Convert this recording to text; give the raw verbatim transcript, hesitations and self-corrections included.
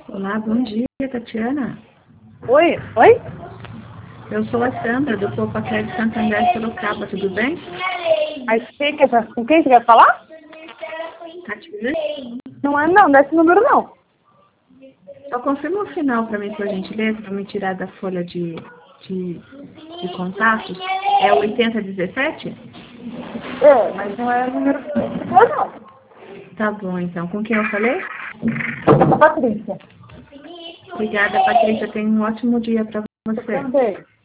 Olá, bom dia, Tatiana. Oi? Oi? Eu sou a Sandra, do Poupa Crédito Santander Sorocaba, tudo bem? Mas que, que, com quem você quer falar? Tatiana? Não é não, desse número não. Só confirma o final para mim, por gentileza, para me tirar da folha de, de, de contatos. É o oitenta dezessete? É, mas não é número não. Tá bom, então. Com quem eu falei? A Patrícia. Obrigada, Patrícia. Tenha um ótimo dia para Eu você. também.